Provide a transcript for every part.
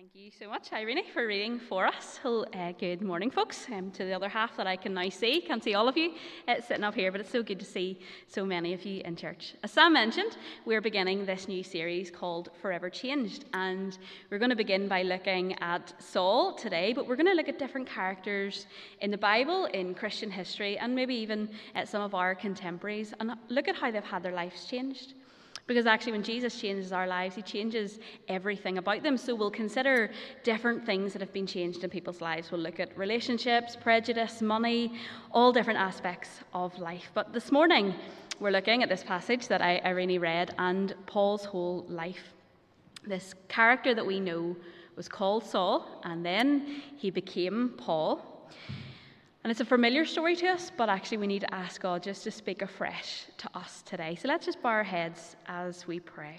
Thank you so much, Irene, for reading for us. Good morning, folks. To the other half that I can now see. Can't see all of you sitting up here, but it's so good to see so many of you in church. As Sam mentioned, we're beginning this new series called Forever Changed, and we're going to begin by looking at Saul today, but we're going to look at different characters in the Bible, in Christian history, and maybe even at some of our contemporaries, and look at how they've had their lives changed. Because actually when Jesus changes our lives, he changes everything about them. So we'll consider different things that have been changed in people's lives. We'll look at relationships, prejudice, money, all different aspects of life. But this morning, we're looking at this passage that Irene read and Paul's whole life. This character that we know was called Saul, and then he became Paul. And it's a familiar story to us, but actually we need to ask God just to speak afresh to us today. So let's just bow our heads as we pray.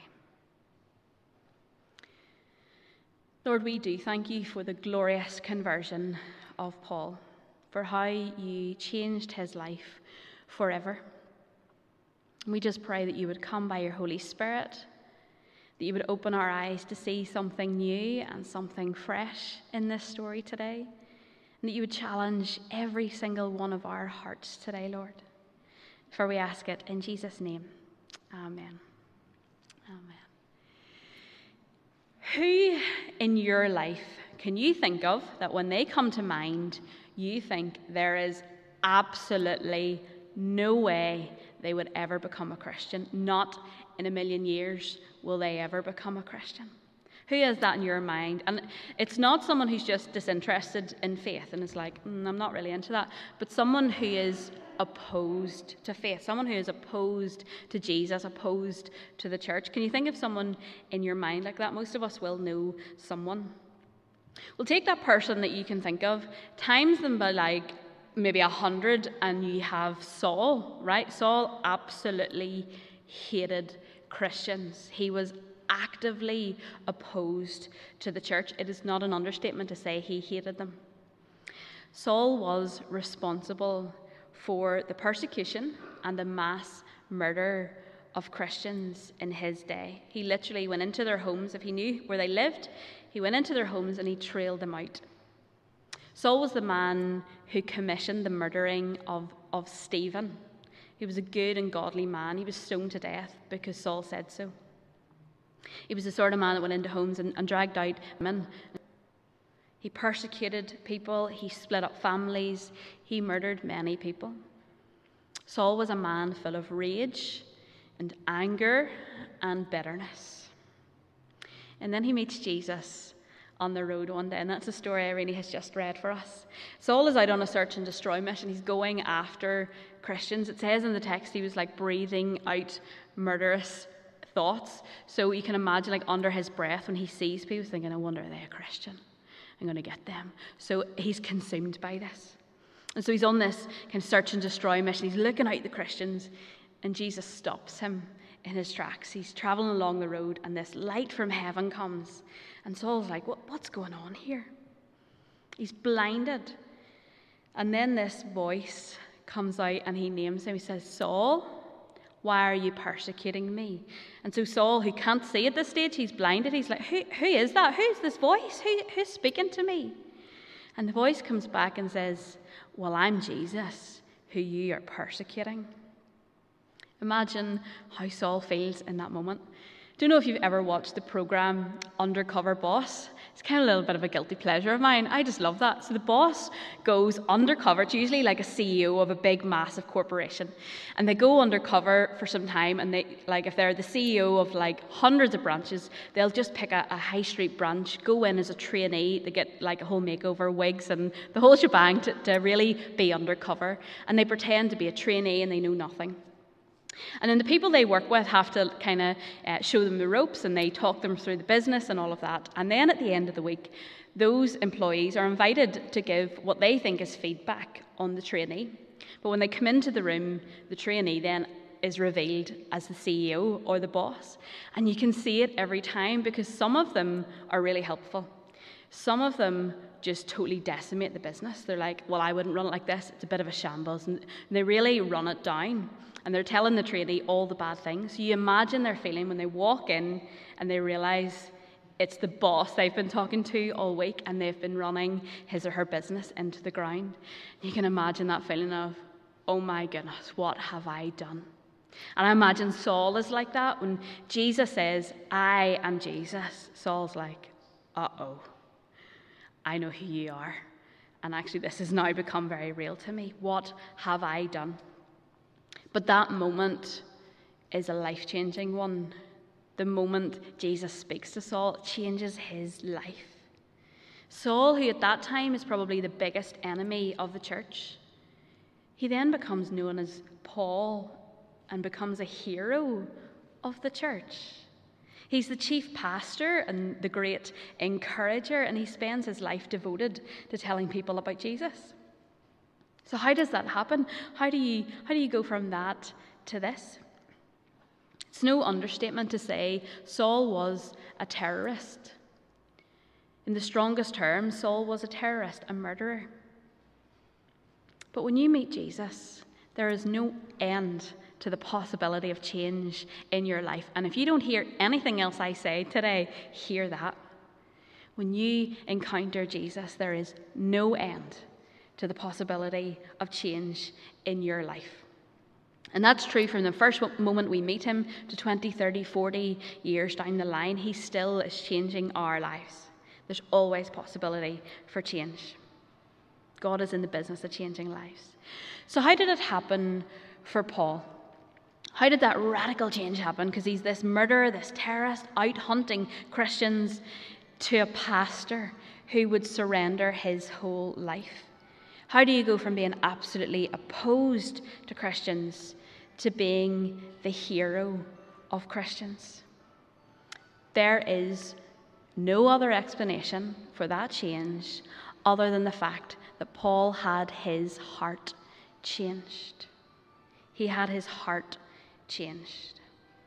Lord, we do thank you for the glorious conversion of Paul, for how you changed his life forever. And we just pray that you would come by your Holy Spirit, that you would open our eyes to see something new and something fresh in this story today. And that you would challenge every single one of our hearts today, Lord. For we ask it in Jesus' name. Amen. Amen. Who in your life can you think of that when they come to mind, you think there is absolutely no way they would ever become a Christian? Not in a million years will they ever become a Christian. Who has that in your mind? And it's not someone who's just disinterested in faith and is like, I'm not really into that. But someone who is opposed to faith, someone who is opposed to Jesus, opposed to the church. Can you think of someone in your mind like that? Most of us will know someone. Well, take that person that you can think of, times them by like maybe 100, and you have Saul, right? Saul absolutely hated Christians. He was actively opposed to the church. It is not an understatement to say he hated them. Saul was responsible for the persecution and the mass murder of Christians in his day. He literally went into their homes. If he knew where they lived, he went into their homes and he trailed them out. Saul was the man who commissioned the murdering of Stephen. He was a good and godly man. He was stoned to death because Saul said so. He was the sort of man that went into homes and dragged out men. He persecuted people. He split up families. He murdered many people. Saul was a man full of rage and anger and bitterness. And then he meets Jesus on the road one day, and that's the story Irene has just read for us. Saul is out on a search and destroy mission. He's going after Christians. It says in the text he was like breathing out murderous thoughts. So you can imagine, like, under his breath when he sees people thinking, I wonder, are they a Christian? I'm going to get them. So he's consumed by this. And so he's on this kind of search and destroy mission. He's looking out the Christians, and Jesus stops him in his tracks. He's traveling along the road, and this light from heaven comes. And Saul's like, what's going on here? He's blinded. And then this voice comes out, and he names him. He says, Saul, why are you persecuting me? And so Saul, who can't see at this stage, he's blinded. He's like, who is that? Who's this voice? Who's speaking to me? And the voice comes back and says, well, I'm Jesus, who you are persecuting. Imagine how Saul feels in that moment. Don't know if you've ever watched the program Undercover Boss. It's kind of a little bit of a guilty pleasure of mine. I just love that. So the boss goes undercover. It's usually like a CEO of a big, massive corporation. And they go undercover for some time. And they, like, if they're the CEO of like hundreds of branches, they'll just pick a high street branch, go in as a trainee. They get like a whole makeover, wigs, and the whole shebang to really be undercover. And they pretend to be a trainee and they know nothing. And then the people they work with have to kind of show them the ropes, and they talk them through the business and all of that. And then at the end of the week, those employees are invited to give what they think is feedback on the trainee. But when they come into the room, the trainee then is revealed as the CEO or the boss. And you can see it every time, because some of them are really helpful. Some of them just totally decimate the business. They're like, well, I wouldn't run it like this. It's a bit of a shambles. And they really run it down. And they're telling the trainee all the bad things. You imagine their feeling when they walk in and they realise it's the boss they've been talking to all week, and they've been running his or her business into the ground. You can imagine that feeling of, oh my goodness, what have I done? And I imagine Saul is like that. When Jesus says, I am Jesus, Saul's like, uh-oh, I know who you are. And actually, this has now become very real to me. What have I done? But that moment is a life-changing one. The moment Jesus speaks to Saul, it changes his life. Saul, who at that time is probably the biggest enemy of the church, he then becomes known as Paul and becomes a hero of the church. He's the chief pastor and the great encourager, and he spends his life devoted to telling people about Jesus. So how does that happen? How do you go from that to this? It's no understatement to say Saul was a terrorist. In the strongest terms, Saul was a terrorist, a murderer. But when you meet Jesus, there is no end to the possibility of change in your life. And if you don't hear anything else I say today, hear that. When you encounter Jesus, there is no end to the possibility of change in your life. And that's true from the first moment we meet him to 20, 30, 40 years down the line. He still is changing our lives. There's always possibility for change. God is in the business of changing lives. So how did it happen for Paul? How did that radical change happen? Because he's this murderer, this terrorist, out hunting Christians, to a pastor who would surrender his whole life. How do you go from being absolutely opposed to Christians to being the hero of Christians? There is no other explanation for that change other than the fact that Paul had his heart changed. He had his heart changed.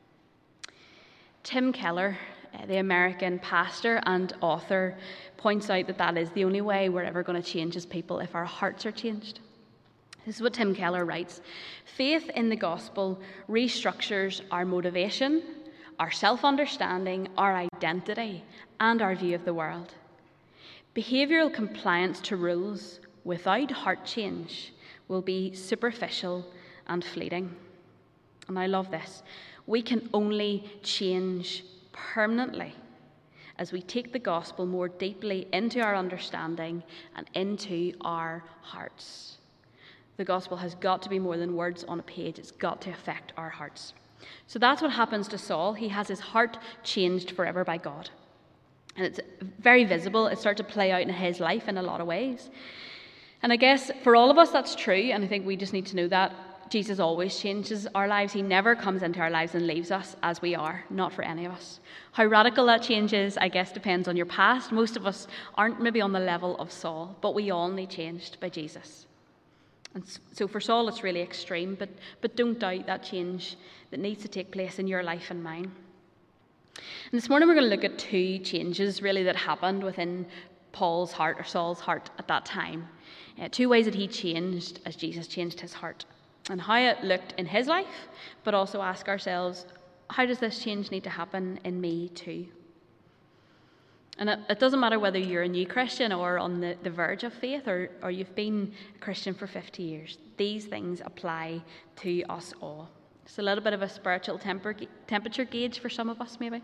Tim Keller, the American pastor and author, points out that is the only way we're ever going to change as people, if our hearts are changed. This is what Tim Keller writes. Faith in the gospel restructures our motivation, our self-understanding, our identity, and our view of the world. Behavioural compliance to rules without heart change will be superficial and fleeting. And I love this. We can only change permanently as we take the gospel more deeply into our understanding and into our hearts. The gospel has got to be more than words on a page. It's got to affect our hearts. So that's what happens to Saul. He has his heart changed forever by God. And it's very visible. It starts to play out in his life in a lot of ways. And I guess for all of us that's true, and I think we just need to know that Jesus always changes our lives. He never comes into our lives and leaves us as we are, not for any of us. How radical that change is, I guess, depends on your past. Most of us aren't maybe on the level of Saul, but we all need changed by Jesus. And so for Saul, it's really extreme, but don't doubt that change that needs to take place in your life and mine. And this morning we're going to look at two changes really that happened within Paul's heart or Saul's heart at that time. Two ways that he changed as Jesus changed his heart. And how it looked in his life, but also ask ourselves, how does this change need to happen in me too? And it doesn't matter whether you're a new Christian or on the verge of faith or you've been a Christian for 50 years. These things apply to us all. It's a little bit of a spiritual temperature gauge for some of us maybe.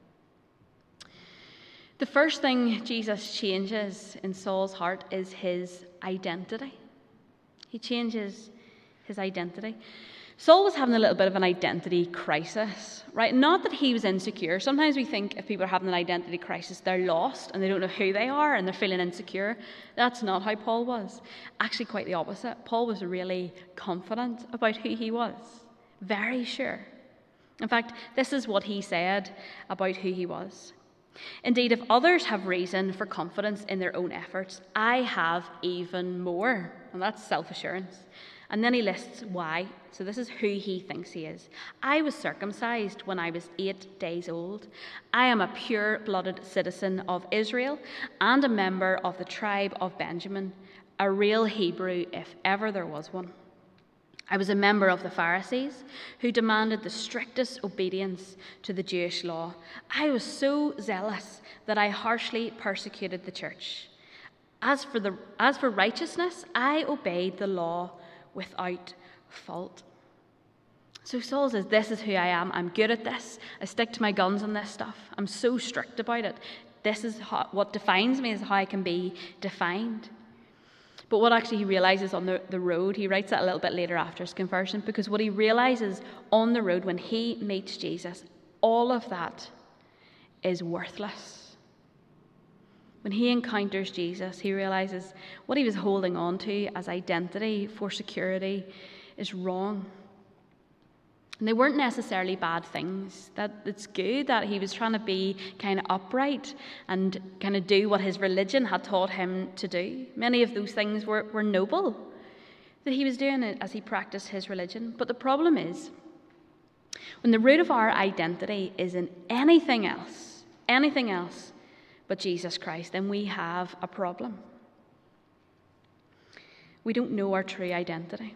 The first thing Jesus changes in Saul's heart is his identity. He changes his identity. Saul was having a little bit of an identity crisis, right? Not that he was insecure. Sometimes we think if people are having an identity crisis, they're lost and they don't know who they are and they're feeling insecure. That's not how Paul was. Actually, quite the opposite. Paul was really confident about who he was. Very sure. In fact, this is what he said about who he was. Indeed, if others have reason for confidence in their own efforts, I have even more. And that's self-assurance. And then he lists why. So this is who he thinks he is. I was circumcised when I was 8 days old. I am a pure-blooded citizen of Israel and a member of the tribe of Benjamin, a real Hebrew if ever there was one. I was a member of the Pharisees, who demanded the strictest obedience to the Jewish law. I was so zealous that I harshly persecuted the church. As for righteousness, I obeyed the law without fault. So Saul says, this is who I am. I'm good at this. I stick to my guns on this stuff. I'm so strict about it. This is what defines me, is how I can be defined. But what actually he realizes on the road, he writes that a little bit later after his conversion, because what he realizes on the road when he meets Jesus, all of that is worthless. When he encounters Jesus, he realizes what he was holding on to as identity for security is wrong. And they weren't necessarily bad things. That it's good that he was trying to be kind of upright and kind of do what his religion had taught him to do. Many of those things were noble that he was doing it as he practiced his religion. But the problem is, when the root of our identity is in anything else but Jesus Christ, then we have a problem. We don't know our true identity.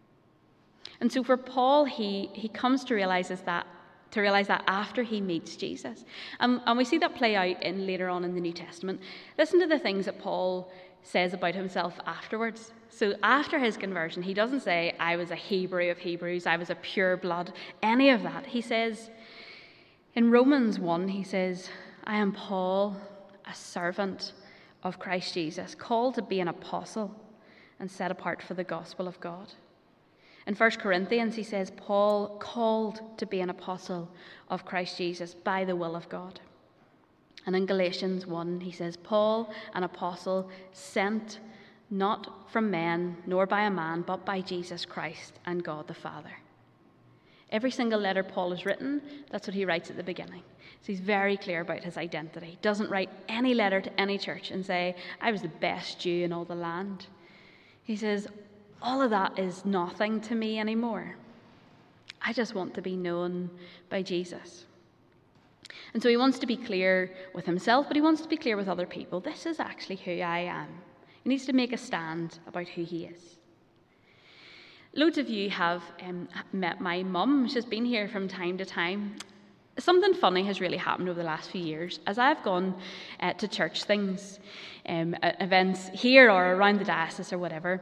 And so for Paul, he comes to realize that after he meets Jesus. And we see that play out later on in the New Testament. Listen to the things that Paul says about himself afterwards. So after his conversion, he doesn't say, I was a Hebrew of Hebrews, I was a pure blood, any of that. He says, in Romans 1, he says, I am Paul, a servant of Christ Jesus, called to be an apostle and set apart for the gospel of God. In 1 Corinthians, he says, Paul, called to be an apostle of Christ Jesus by the will of God. And in Galatians 1, he says, Paul, an apostle, sent not from men, nor by a man, but by Jesus Christ and God the Father. Every single letter Paul has written, that's what he writes at the beginning. So he's very clear about his identity. He doesn't write any letter to any church and say, I was the best Jew in all the land. He says, all of that is nothing to me anymore. I just want to be known by Jesus. And so he wants to be clear with himself, but he wants to be clear with other people. This is actually who I am. He needs to make a stand about who he is. Loads of you have met my mum. She's been here from time to time. Something funny has really happened over the last few years. As I've gone to church things, events here or around the diocese or whatever,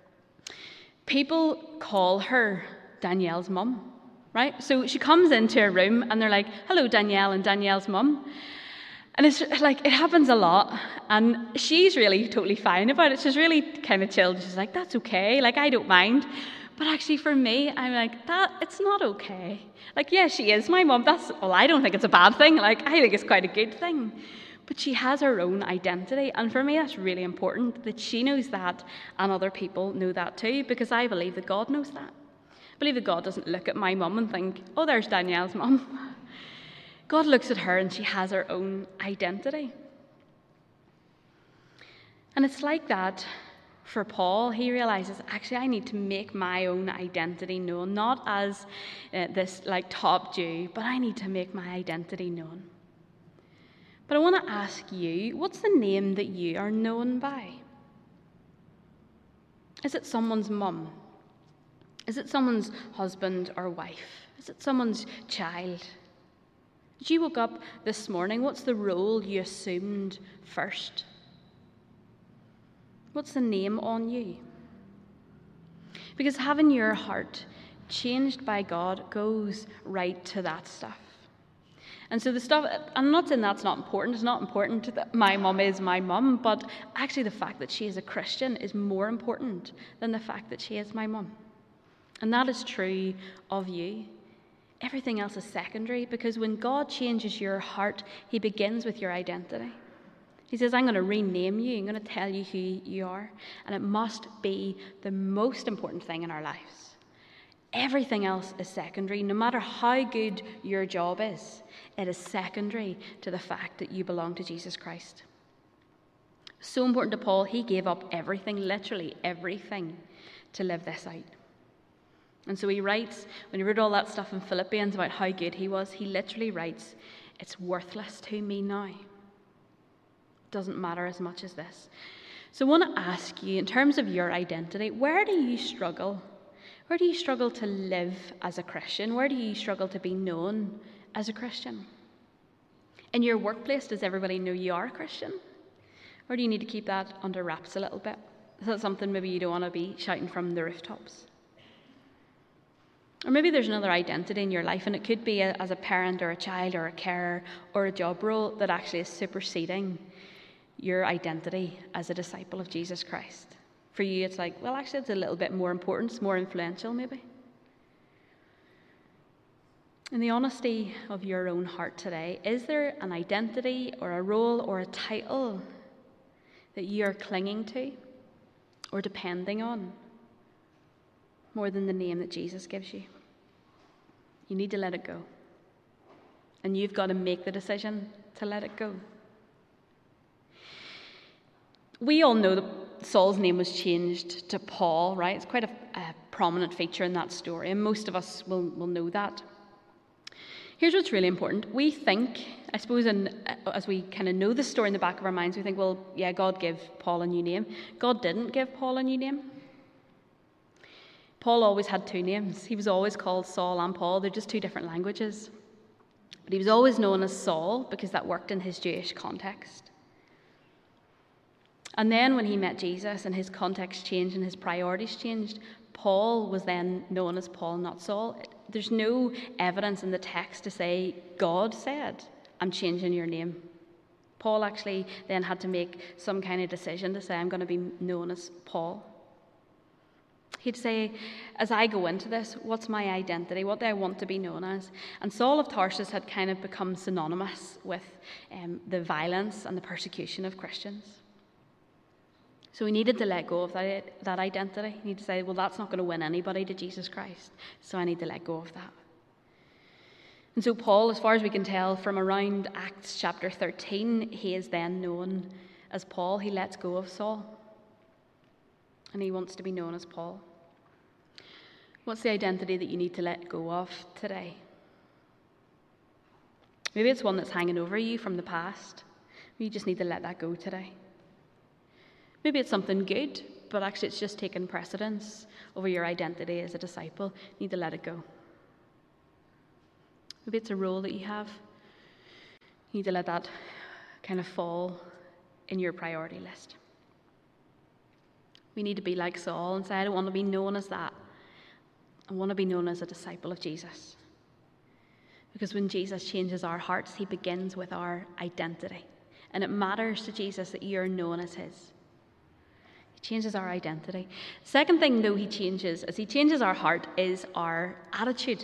people call her Danielle's mum, right? So she comes into a room and they're like, hello, Danielle and Danielle's mum. And it's like, it happens a lot. And she's really totally fine about it. She's really kind of chilled. She's like, that's okay. Like, I don't mind. But actually for me, I'm like, it's not okay. Like, yeah, she is my mum. I don't think it's a bad thing. Like, I think it's quite a good thing. But she has her own identity. And for me, that's really important that she knows that and other people know that too, because I believe that God knows that. I believe that God doesn't look at my mum and think, oh, there's Danielle's mum. God looks at her and she has her own identity. And it's like that for Paul. He realizes, actually, I need to make my own identity known, not as this like top Jew, but I need to make my identity known. But I want to ask you, what's the name that you are known by? Is it someone's mum? Is it someone's husband or wife? Is it someone's child? As you woke up this morning, what's the role you assumed first? What's the name on you? Because having your heart changed by God goes right to that stuff. And so the stuff, I'm not saying that's not important. It's not important that my mum is my mum, but actually the fact that she is a Christian is more important than the fact that she is my mum. And that is true of you. Everything else is secondary, because when God changes your heart, he begins with your identity. He says, I'm going to rename you. I'm going to tell you who you are. And it must be the most important thing in our lives. Everything else is secondary. No matter how good your job is, it is secondary to the fact that you belong to Jesus Christ. So important to Paul, he gave up everything, literally everything, to live this out. And so he writes, when he wrote all that stuff in Philippians about how good he was, he literally writes, it's worthless to me now. It doesn't matter as much as this. So I want to ask you, in terms of your identity, where do you struggle Where do you struggle to live as a Christian? Where do you struggle to be known as a Christian? In your workplace, does everybody know you are a Christian? Or do you need to keep that under wraps a little bit? Is that something maybe you don't want to be shouting from the rooftops? Or maybe there's another identity in your life, and it could be as a parent or a child or a carer or a job role that actually is superseding your identity as a disciple of Jesus Christ. For you, it's like, well, actually, it's a little bit more important, it's more influential maybe. In the honesty of your own heart today, is there an identity or a role or a title that you are clinging to or depending on more than the name that Jesus gives you? You need to let it go. And you've got to make the decision to let it go. We all know that Saul's name was changed to Paul, right? It's quite a prominent feature in that story, and most of us will know that. Here's what's really important. We think, I suppose, as we kind of know the story in the back of our minds, we think, well, yeah, God gave Paul a new name. God didn't give Paul a new name. Paul always had two names. He was always called Saul and Paul. They're just two different languages. But he was always known as Saul because that worked in his Jewish context. And then when he met Jesus and his context changed and his priorities changed, Paul was then known as Paul, not Saul. There's no evidence in the text to say God said, I'm changing your name. Paul actually then had to make some kind of decision to say, I'm going to be known as Paul. He'd say, as I go into this, what's my identity? What do I want to be known as? And Saul of Tarsus had kind of become synonymous with the violence and the persecution of Christians. So he needed to let go of that identity. He needed to say, well, that's not going to win anybody to Jesus Christ, so I need to let go of that. And so Paul, as far as we can tell from around Acts chapter 13, he is then known as Paul. He lets go of Saul, and he wants to be known as Paul. What's the identity that you need to let go of today? Maybe it's one that's hanging over you from the past. You just need to let that go today. Maybe it's something good, but actually it's just taken precedence over your identity as a disciple. You need to let it go. Maybe it's a role that you have. You need to let that kind of fall in your priority list. We need to be like Saul and say, I don't want to be known as that. I want to be known as a disciple of Jesus. Because when Jesus changes our hearts, he begins with our identity. And it matters to Jesus that you are known as his. He changes our identity. Second thing, though, he changes our heart, is our attitude.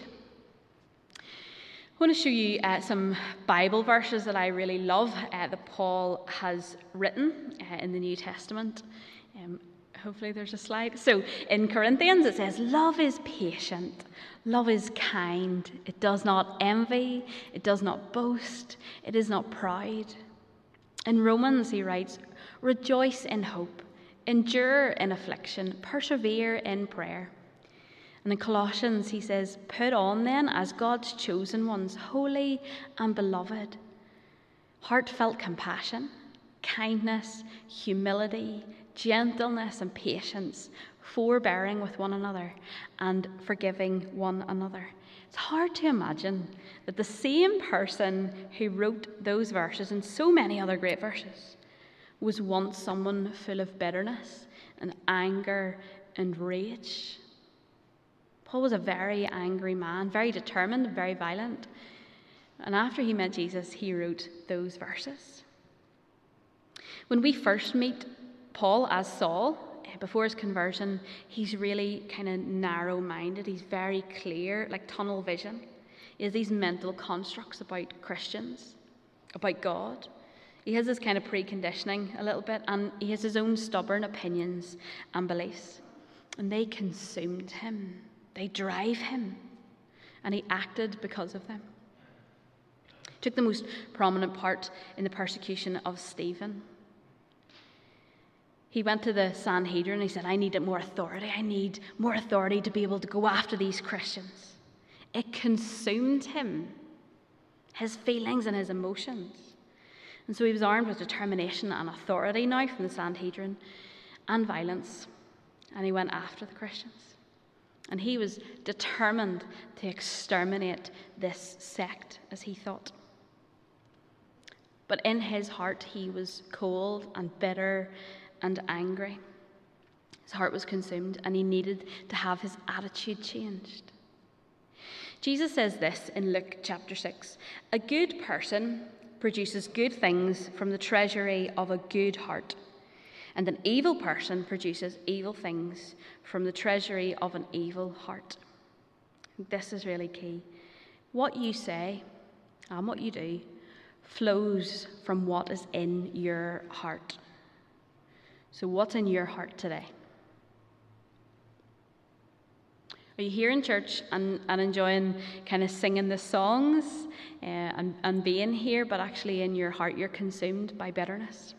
I want to show you some Bible verses that I really love that Paul has written in the New Testament. Hopefully there's a slide. So in Corinthians it says, love is patient, love is kind, it does not envy, it does not boast, it is not proud. In Romans he writes, rejoice in hope, endure in affliction, persevere in prayer. And in Colossians he says, put on then as God's chosen ones, holy and beloved, heartfelt compassion, kindness, humility, gentleness and patience, forbearing with one another and forgiving one another. It's hard to imagine that the same person who wrote those verses and so many other great verses was once someone full of bitterness and anger and rage. Paul was a very angry man, very determined, very violent. And after he met Jesus, he wrote those verses. When we first meet Paul as Saul, before his conversion, he's really kind of narrow-minded. He's very clear, like tunnel vision. He has these mental constructs about Christians, about God. He has this kind of preconditioning a little bit, and he has his own stubborn opinions and beliefs. And they consumed him. They drive him. And he acted because of them. He took the most prominent part in the persecution of Stephen. He went to the Sanhedrin and he said, I need more authority. I need more authority to be able to go after these Christians. It consumed him, his feelings and his emotions. And so he was armed with determination and authority now from the Sanhedrin and violence. And he went after the Christians. And he was determined to exterminate this sect, as he thought. But in his heart, he was cold and bitter and angry. His heart was consumed, and he needed to have his attitude changed. Jesus says this in Luke chapter 6. A good person produces good things from the treasury of a good heart, and an evil person produces evil things from the treasury of an evil heart. This is really key. What you say and what you do flows from what is in your heart. So what's in your heart today? Are you here in church and enjoying kind of singing the songs and being here, but actually in your heart you're consumed by bitterness?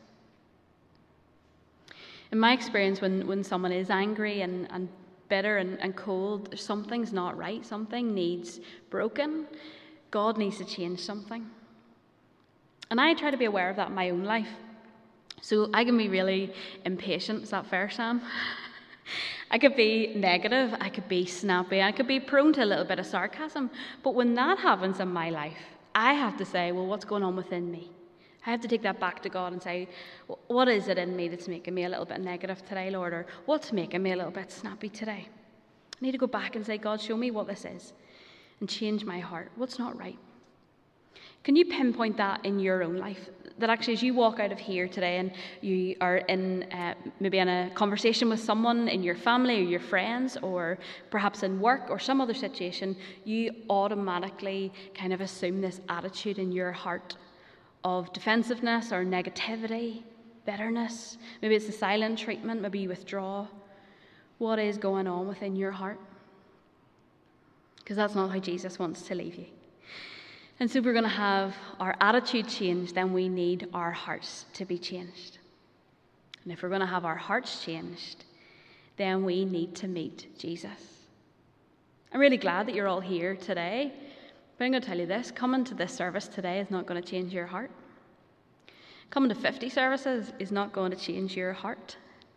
In my experience, when someone is angry and bitter and cold, something's not right. Something needs broken. God needs to change something. And I try to be aware of that in my own life. So I can be really impatient. Is that fair, Sam? I could be negative, I could be snappy, I could be prone to a little bit of sarcasm. But when that happens in my life, I have to say, well, what's going on within me? I have to take that back to God and say, what is it in me that's making me a little bit negative today, Lord? Or what's making me a little bit snappy today? I need to go back and say, God, show me what this is and change my heart. What's not right? Can you pinpoint that in your own life? That actually as you walk out of here today and you are in maybe in a conversation with someone in your family or your friends or perhaps in work or some other situation, you automatically kind of assume this attitude in your heart of defensiveness or negativity, bitterness. Maybe it's the silent treatment, maybe you withdraw. What is going on within your heart? Because that's not how Jesus wants to leave you. And so if we're going to have our attitude changed, then we need our hearts to be changed. And if we're going to have our hearts changed, then we need to meet Jesus. I'm really glad that you're all here today. But I'm going to tell you this, coming to this service today is not going to change your heart. Coming to 50 services is not going to change your heart.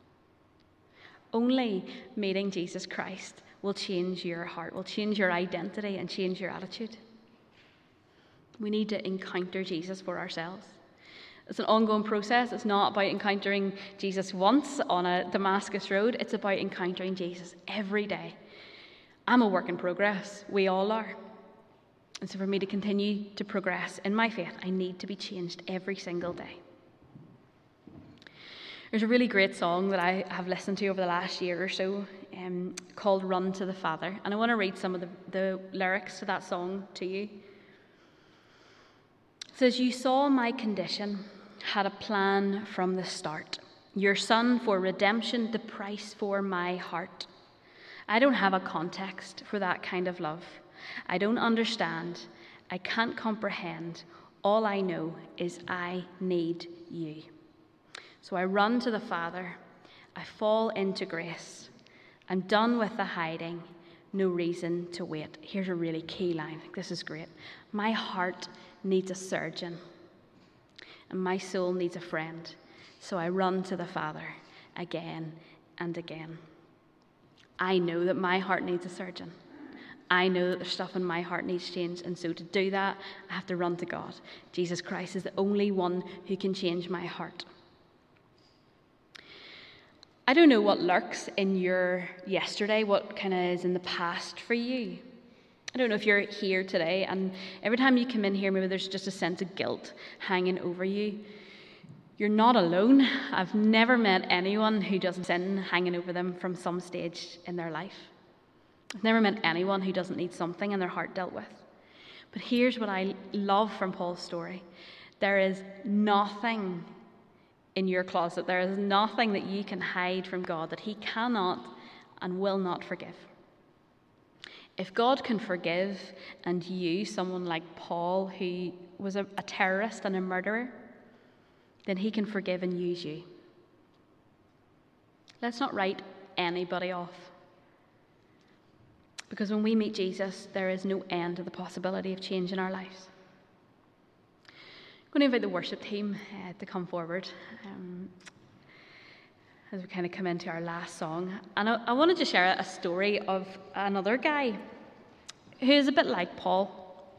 Only meeting Jesus Christ will change your heart, will change your identity and change your attitude. We need to encounter Jesus for ourselves. It's an ongoing process. It's not about encountering Jesus once on a Damascus road. It's about encountering Jesus every day. I'm a work in progress. We all are. And so for me to continue to progress in my faith, I need to be changed every single day. There's a really great song that I have listened to over the last year or so called Run to the Father. And I want to read some of the lyrics to that song to you. It says, "You saw my condition, had a plan from the start. Your son for redemption, the price for my heart. I don't have a context for that kind of love. I don't understand. I can't comprehend. All I know is I need you. So I run to the Father. I fall into grace. I'm done with the hiding. No reason to wait." Here's a really key line. This is great. My heart needs a surgeon, and my soul needs a friend. So I run to the Father again and again. I know that my heart needs a surgeon. I know that there's stuff in my heart needs change, and so to do that, I have to run to God. Jesus Christ is the only one who can change my heart. I don't know what lurks in your yesterday, what kind of is in the past for you. I don't know if you're here today and every time you come in here, maybe there's just a sense of guilt hanging over you. You're not alone. I've never met anyone who doesn't sin hanging over them from some stage in their life. I've never met anyone who doesn't need something in their heart dealt with. But here's what I love from Paul's story. There is nothing in your closet. There is nothing that you can hide from God that he cannot and will not forgive. If God can forgive and use someone like Paul, who was a terrorist and a murderer, then he can forgive and use you. Let's not write anybody off. Because when we meet Jesus, there is no end to the possibility of change in our lives. I'm going to invite the worship team to come forward. as we kind of come into our last song. And I wanted to share a story of another guy who is a bit like Paul.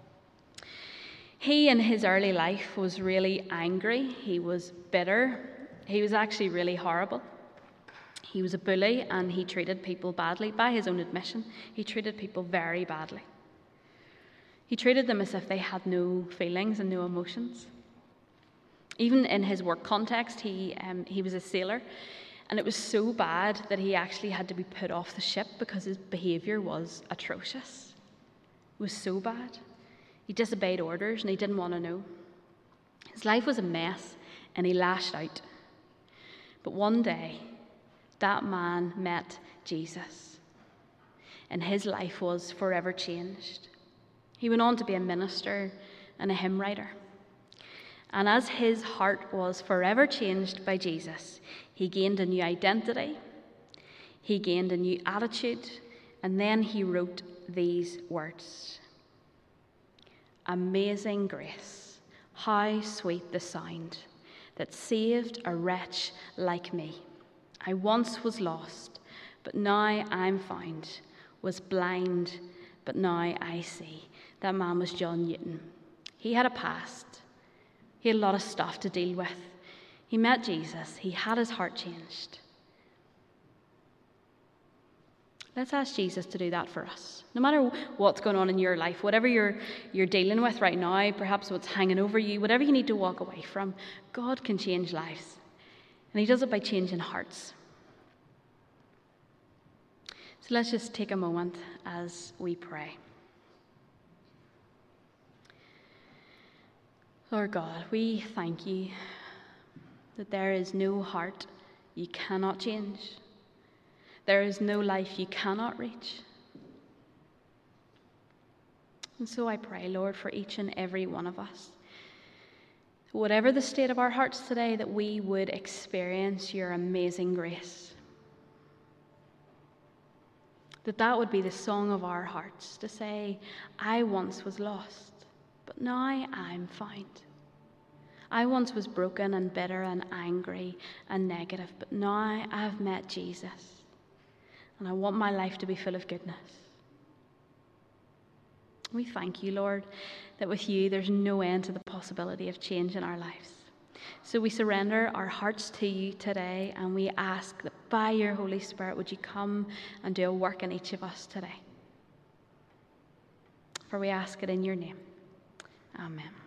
He, in his early life, was really angry. He was bitter. He was actually really horrible. He was a bully, and he treated people badly. By his own admission, he treated people very badly. He treated them as if they had no feelings and no emotions. Even in his work context, he was a sailor, and it was so bad that he actually had to be put off the ship because his behaviour was atrocious. It was so bad. He disobeyed orders and he didn't want to know. His life was a mess and he lashed out. But one day, that man met Jesus, and his life was forever changed. He went on to be a minister and a hymn writer. And as his heart was forever changed by Jesus, he gained a new identity, he gained a new attitude, and then he wrote these words: "Amazing grace, how sweet the sound that saved a wretch like me. I once was lost, but now I'm found, was blind, but now I see." That man was John Newton. He had a past. He had a lot of stuff to deal with. He met Jesus. He had his heart changed. Let's ask Jesus to do that for us. No matter what's going on in your life, whatever you're dealing with right now, perhaps what's hanging over you, whatever you need to walk away from, God can change lives. And he does it by changing hearts. So let's just take a moment as we pray. Lord God, we thank you that there is no heart you cannot change. There is no life you cannot reach. And so I pray, Lord, for each and every one of us, whatever the state of our hearts today, that we would experience your amazing grace. That would be the song of our hearts, to say, I once was lost, but now I'm found. I once was broken and bitter and angry and negative, but now I've met Jesus. And I want my life to be full of goodness. We thank you, Lord, that with you there's no end to the possibility of change in our lives. So we surrender our hearts to you today, and we ask that by your Holy Spirit would you come and do a work in each of us today. For we ask it in your name. Amen.